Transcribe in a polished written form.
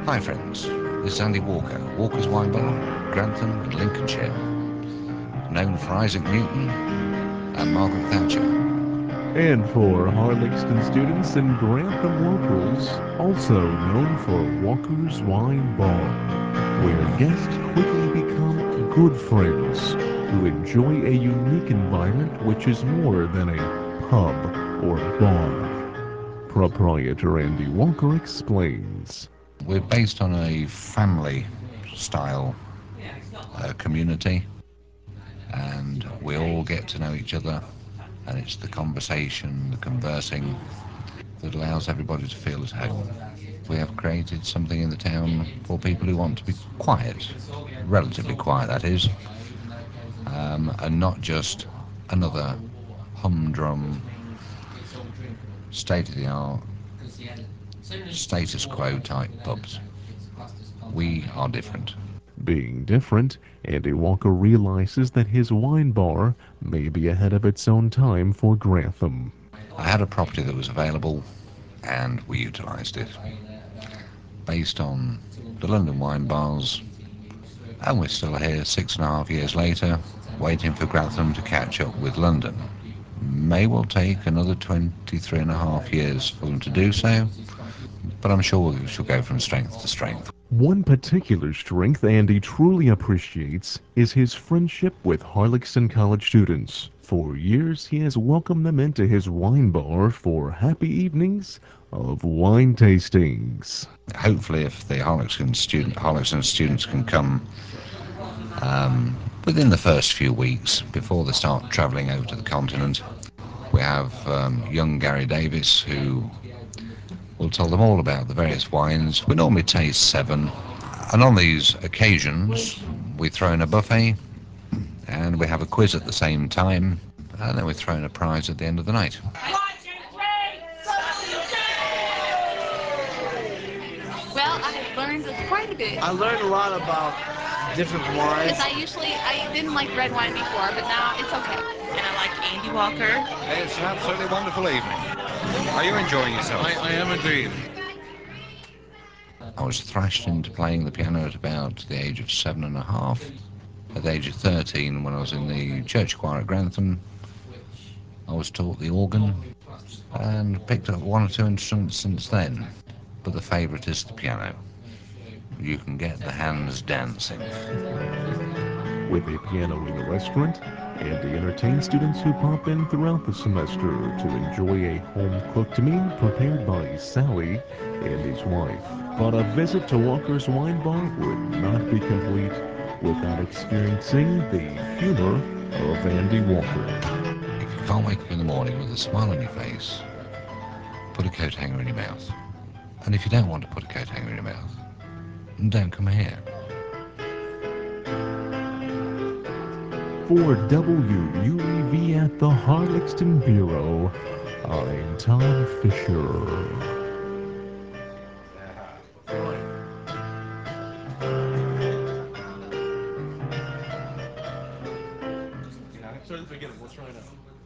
Hi friends, this is Andy Walker, Walker's Wine Bar, Grantham in Lincolnshire, known for Isaac Newton and Margaret Thatcher. And for Harlexton students and Grantham locals, also known for Walker's Wine Bar, where guests quickly become good friends who enjoy a unique environment which is more than a pub or bar. Proprietor Andy Walker explains. We're based on a family style community, and we all get to know each other, and it's the conversation, the conversing that allows everybody to feel at home. We have created something in the town for people who want to be quiet, relatively quiet that is, and not just another humdrum, state-of-the-art, status quo type pubs. We are different. Being different, Andy Walker realizes that his wine bar may be ahead of its own time for Grantham. I had a property that was available and we utilised it based on the London wine bars, and we're still here 6.5 years later waiting for Grantham to catch up with London. May well take another 23.5 years for them to do so, but I'm sure we shall go from strength to strength. One particular strength Andy truly appreciates is his friendship with Harlexton College students. For years, he has welcomed them into his wine bar for happy evenings of wine tastings. Hopefully, if the Harlexton students can come within the first few weeks before they start travelling over to the continent, we have young Gary Davis who will tell them all about the various wines. We normally taste 7, and on these occasions we throw in a buffet and we have a quiz at the same time, and then we throw in a prize at the end of the night. Well, I learned quite a bit. I learned a lot about different wines. Because I didn't like red wine before, but now it's okay. And I like Andy Walker. It's an absolutely wonderful evening. Are you enjoying yourself? I am indeed. I was thrashed into playing the piano at about the age of 7.5. At the age of 13, when I was in the church choir at Grantham, I was taught the organ and picked up 1 or 2 instruments since then. But the favourite is the piano. You can get the hands dancing. With a piano in the restaurant, Andy entertains students who pop in throughout the semester to enjoy a home-cooked meal prepared by Sally, Andy's wife. But a visit to Walker's Wine Bar would not be complete without experiencing the humor of Andy Walker. If you can't wake up in the morning with a smile on your face, put a coat hanger in your mouth. And if you don't want to put a coat hanger in your mouth, don't come here. For WUEV at the Harlexton Bureau, I'm Todd Fisher. Start at the beginning. Let's try it out.